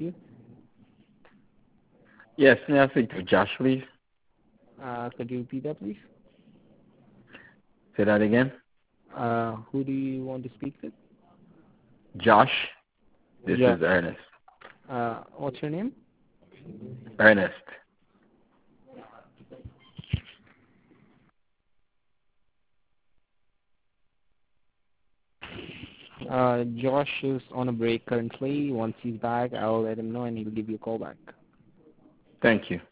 you? Yes, may I speak to Josh, please? Could you repeat that, please? Say that again. Who do you want to speak with? Josh, this Josh. is Ernest. What's your name? Ernest. Josh is on a break currently. Once he's back, I'll let him know and he'll give you a call back. Thank you.